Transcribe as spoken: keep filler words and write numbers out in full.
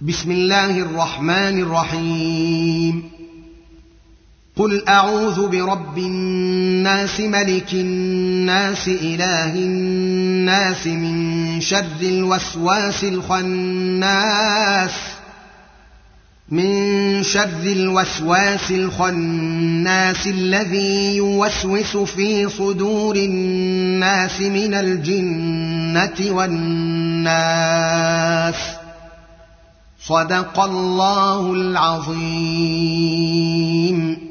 بسم الله الرحمن الرحيم. قل أعوذ برب الناس ملك الناس إله الناس من شر الوسواس الخناس من شر الوسواس الخناس الذي يوسوس في صدور الناس من الجنة والناس. صدق الله العظيم.